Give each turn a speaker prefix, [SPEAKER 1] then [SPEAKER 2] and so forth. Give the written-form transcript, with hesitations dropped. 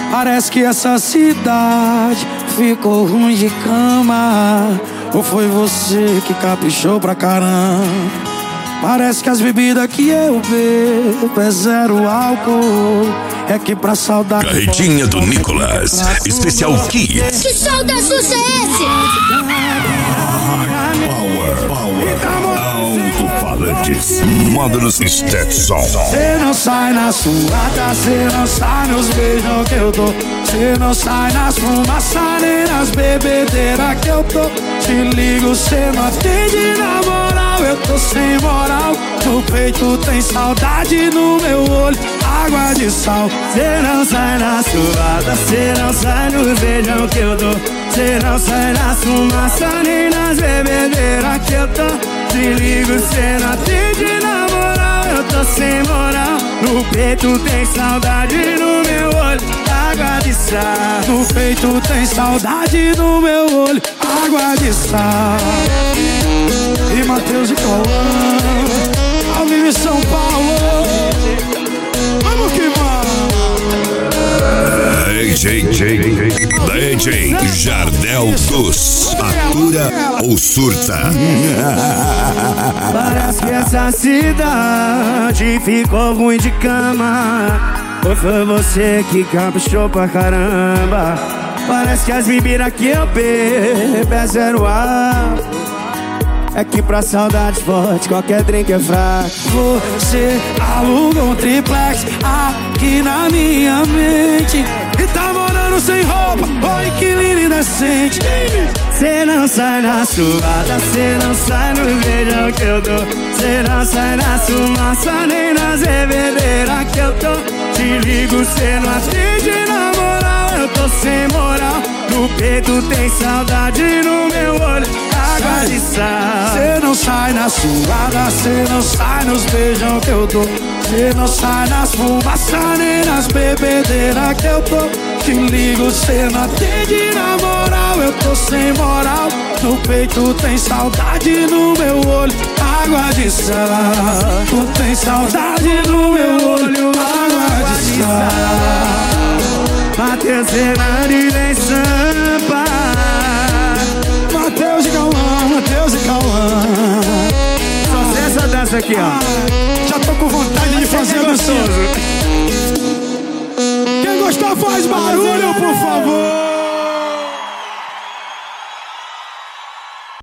[SPEAKER 1] Parece que essa cidade ficou ruim de cama. Ou foi você que caprichou pra caramba? Parece que as bebidas que eu bebo é zero álcool. É que pra saudade...
[SPEAKER 2] Carretinha do Nicolas, especial Kids.
[SPEAKER 3] Que som da Xuxa é esse?
[SPEAKER 2] Alto-falantes, módulos Stetson.
[SPEAKER 1] Cê não sai na suada, cê não sai nos beijos que eu dou. Cê não sai nas fumaças nem nas bebedeiras que eu tô. Te ligo, cê não atende na moral, eu tô sem moral. No peito tem saudade, no meu olho água de sal. Cê não sai na suada, cê não sai nos beijos que eu dou. Cê não sai nas fumaças nem nas bebedeiras que eu tô. Te ligo, cê não atende na moral, eu tô sem moral. No peito tem saudade, no meu olho água de sal. No peito tem saudade, no meu olho água de sal. E Matheus e Cauã, ao vivo em São Paulo. Vamos que vamos.
[SPEAKER 2] DJ Jardel Dos, atura ou surta?
[SPEAKER 1] Parece que essa cidade ficou ruim de cama. Ou foi você que caprichou pra caramba? Parece que as bebidas que eu bebo é zero álcool. É que pra saudade forte qualquer drink é fraco. Você alugou um triplex aqui na minha mente e tá morando sem roupa, ô inquilino indecente. Cê não sai na suada, cê não sai no beijão que eu dou. Cê não sai na fumaça nem nas bebedeiras que eu tô. Te ligo, cê não atende na moral, eu tô sem moral. No peito tem saudade, no meu olho água de sal. Cê não sai na suada, cê não sai nos beijão que eu dou. Cê não sai nas fumaças nem nas bebedeiras que eu tô. Te ligo, cê não atende na moral, eu tô sem moral. No peito tem saudade, no meu olho água de sal. Tu tem saudade no meu olho água de sal. Matheus Fernandes vem Sampa. Matheus e Cauã, Matheus e Cauã.
[SPEAKER 4] Só essa dança aqui, ó.
[SPEAKER 1] Já tô com vontade de fazer gostoso.